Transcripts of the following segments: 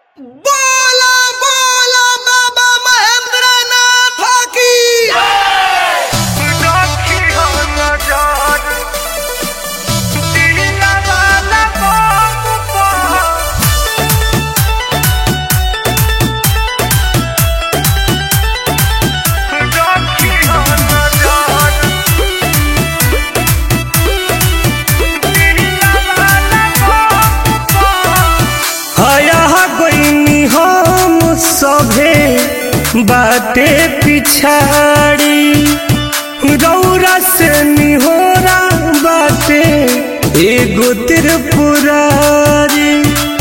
बोला बोला बाबा महेंद्रनाथ की हम सभे बाटे पिछाड़ी रौरा से निहोरा बाटे एगो त्रिपुरारी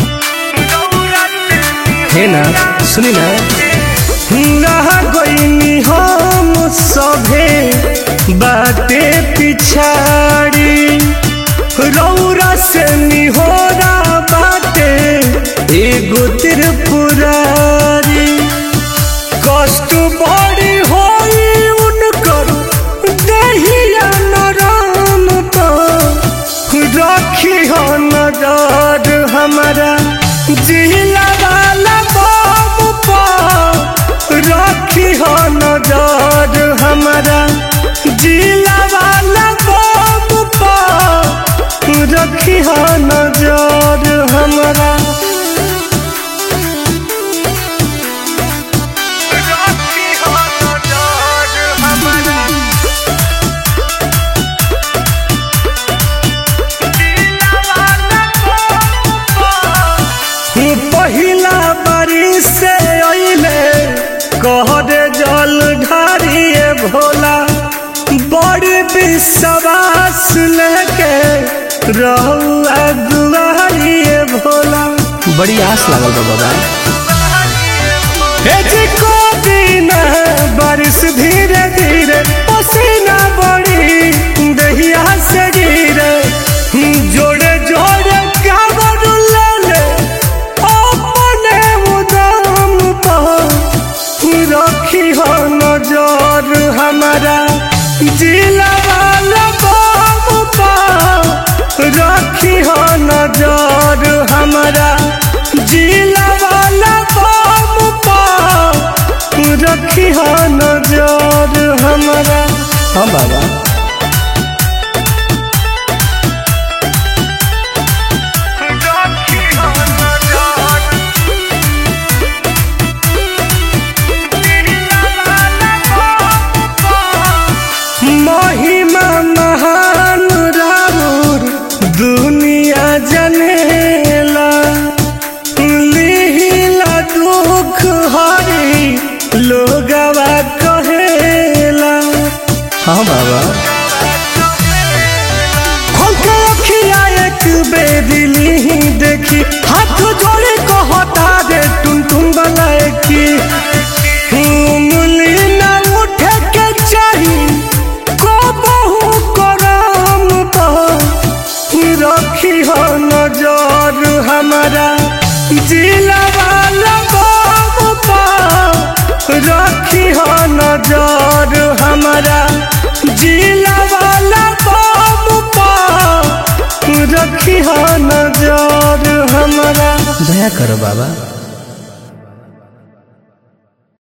है ना सुनी ना रह गईनी हम सभे बाटे पिछाड़ी रौरा से निहोरा बाटे एगो त्रिपुरारी कष्ट बड़ी होई उनकर देहिया नराम पर रखी हो नजर हमारा जिला वाला बाबू पर रखी हो नजर हमारा जिला वाला बाबू पर रखी हो नजर हमारा पहिला बारी से अइले कहरे जल ढारिए भोला बड़ी विश्वास लेके रहुआ दुआरिए भोला बड़ी आस लागल बा बाबा को दिन बारिश धीरे धीरे पसीना बड़ी दहिया से गिरे जोड़े जोड़े काबर ले अपने उदाम पर रखी हो नजर हमारा जिला वाला बाबू पर रखी हो नजर हमारा जिला वाला बाबू पर रखी हो नजर हमारा। हाँ बाबा महिमा महान राउर दुनिया जनेला लिहिला दुख हरी लोगवा कहेला। हाँ बाबा अखिया एक बेदिली देखी हाथ जोड़े को हटा दे टुन टुन बलाए की उंगली ना उठे के चाहिए को बहु करम पर रखी हो नजर हमारा जिला वाला बाबू पर रखी हो नजर हमारा जिला वाला बाबू पर रखी हो नजर हमारा। दया करो बाबा।